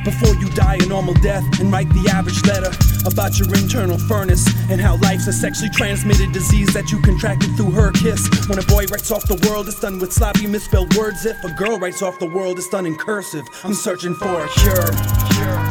before you die a normal death, and write the average letter about your internal furnace and how life's a sexually transmitted disease that you contracted through her kiss. When a boy writes off the world, it's done with sloppy misspelled words. If a girl writes off the world, it's done in cursive. I'm searching for a cure.